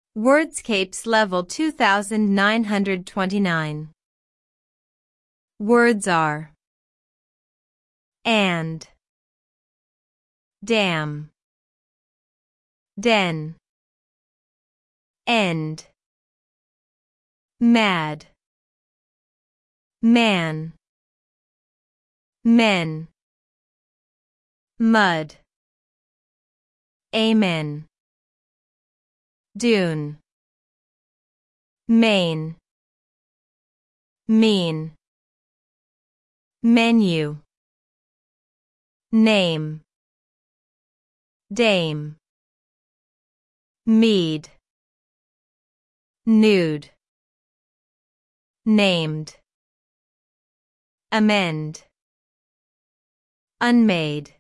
Wordscapes Level 2929. Words are and, dam, den, end, mad, man, men, mud, amen, dune, main, mean, menu, name, dame, mead, nude, named, amend, unmade.